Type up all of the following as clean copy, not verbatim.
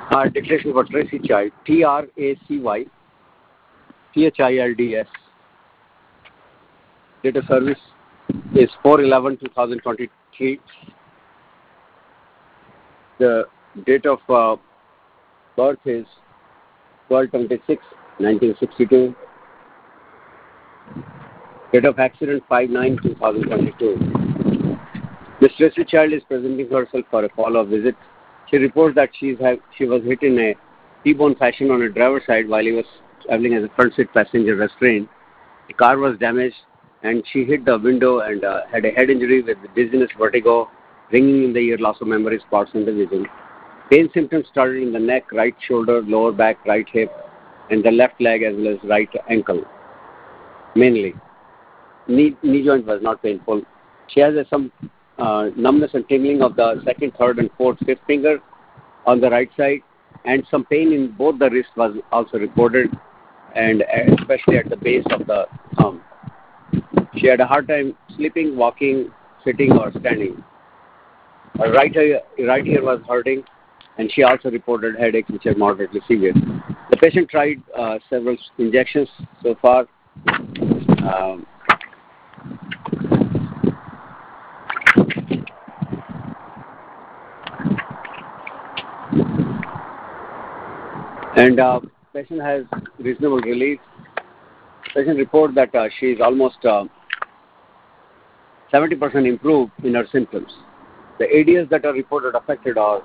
Declaration for Tracy Child. TRACY CHILDS. Date of service is 4/11/2023. The date of birth is 12/26/1962. Date of accident 5/9/2022. Miss Tracy Child is presenting herself for a follow-up visit. She reports that she was hit in a T-bone fashion on her driver's side while he was traveling as a front seat passenger restrained. The car was damaged and she hit the window and had a head injury with dizziness, vertigo, ringing in the ear, loss of memory, spots in the vision. Pain symptoms started in the neck, right shoulder, lower back, right hip, and the left leg as well as right ankle, mainly. Knee joint was not painful. She has some numbness and tingling of the second, third, and fourth, fifth finger on the right side, and some pain in both the wrists was also reported, and especially at the base of the thumb. She had a hard time sleeping, walking, sitting, or standing. Her right ear was hurting, and she also reported headaches, which are moderately severe. The patient tried several injections so far. And patient has reasonable relief. Patient report that she is almost 70% improved in her symptoms. The areas that are reported affected are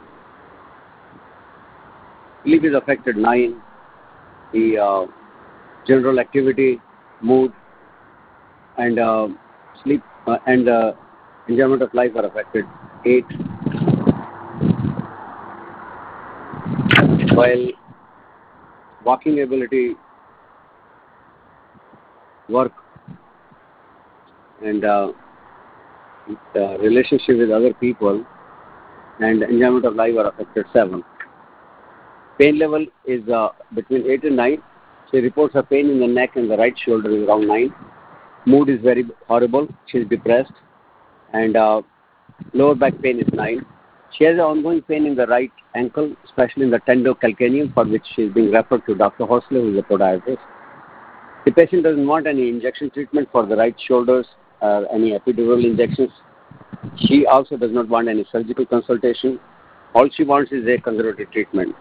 sleep is affected 9, the general activity, mood, and sleep and enjoyment of life are affected 8. While walking ability, work, and relationship with other people and enjoyment of life are affected 7. Pain level is between 8 and 9. She reports her pain in the neck and the right shoulder is around 9. Mood is very horrible. She is depressed. And lower back pain is 9. She has an ongoing pain in the right ankle, especially in the tendocalcaneum, for which she is being referred to Dr. Horsley, who is a podiatrist. The patient doesn't want any injection treatment for the right shoulders or any epidural injections. She also does not want any surgical consultation. All she wants is a conservative treatment.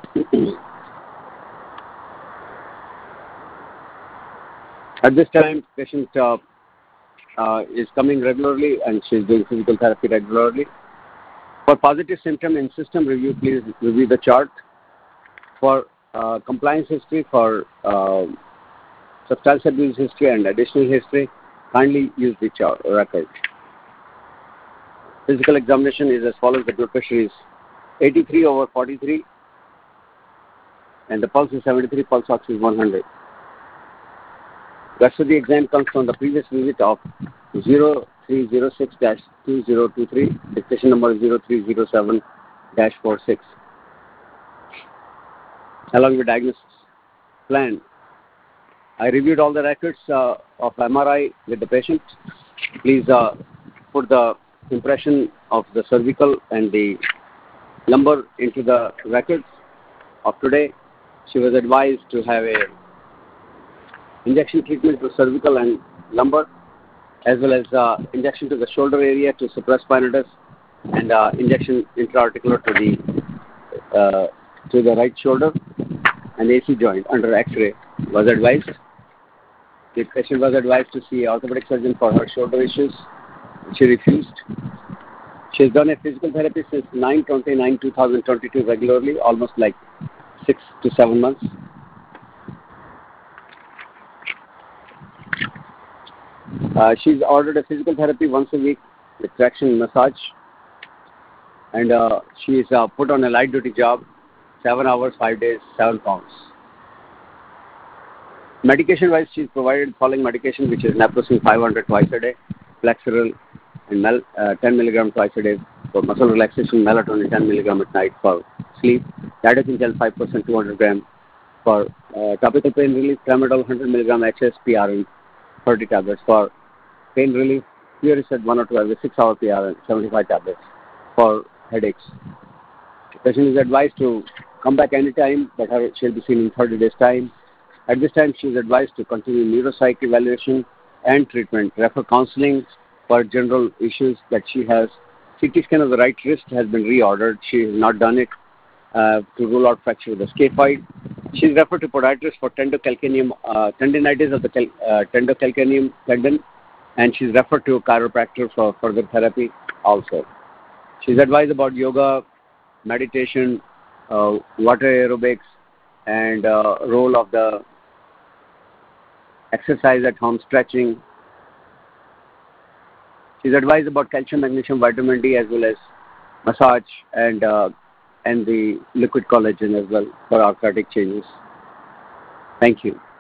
At this time, patient is coming regularly and she is doing physical therapy regularly. For positive symptom and system review, please review the chart. For compliance history, for substance abuse history and additional history, kindly use the chart record. Physical examination is as follows. The blood pressure is 83/43 and the pulse is 73, pulse ox is 100. Rest of the exam comes from the previous visit of 0306-2023, dictation number 0307-46. Along with diagnosis plan. I reviewed all the records of MRI with the patient. Please put the impression of the cervical and the lumbar into the records of today. She was advised to have a injection treatment to cervical and lumbar, as well as injection to the shoulder area to suppress spinatus, and injection intra-articular to the right shoulder and AC joint under X-ray was advised. The patient was advised to see an orthopedic surgeon for her shoulder issues. She refused. She has done a physical therapy since 9/29/2022 regularly, almost like 6 to 7 months. She's ordered a physical therapy once a week with traction massage, and she is put on a light duty job, 7 hours, 5 days, 7 pounds. Medication-wise, she is provided following medication, which is naproxen 500 twice a day, Flexeril and 10 milligram twice a day for muscle relaxation, melatonin 10 milligram at night for sleep, lidocaine gel 5% 200 gram for topical pain relief, tramadol 100 milligram HS PRN 30 tablets for pain relief, Furosemide 1 or 2 every 6 hour PRN 75 tablets for headaches. The patient is advised to come back anytime, but she'll be seen in 30 days' time. At this time, she is advised to continue neuropsych evaluation and treatment, refer counseling for general issues that she has. CT scan of the right wrist has been reordered. She has not done it to rule out fracture of the scaphoid. She is referred to podiatrist for tendocalcaneum, tendinitis of the tendocalcaneum tendon, and she is referred to a chiropractor for further therapy also. She is advised about yoga, meditation, water aerobics, and role of the exercise at home, stretching. She's advised about calcium, magnesium, vitamin D, as well as massage and the liquid collagen as well for arthritic changes. Thank you.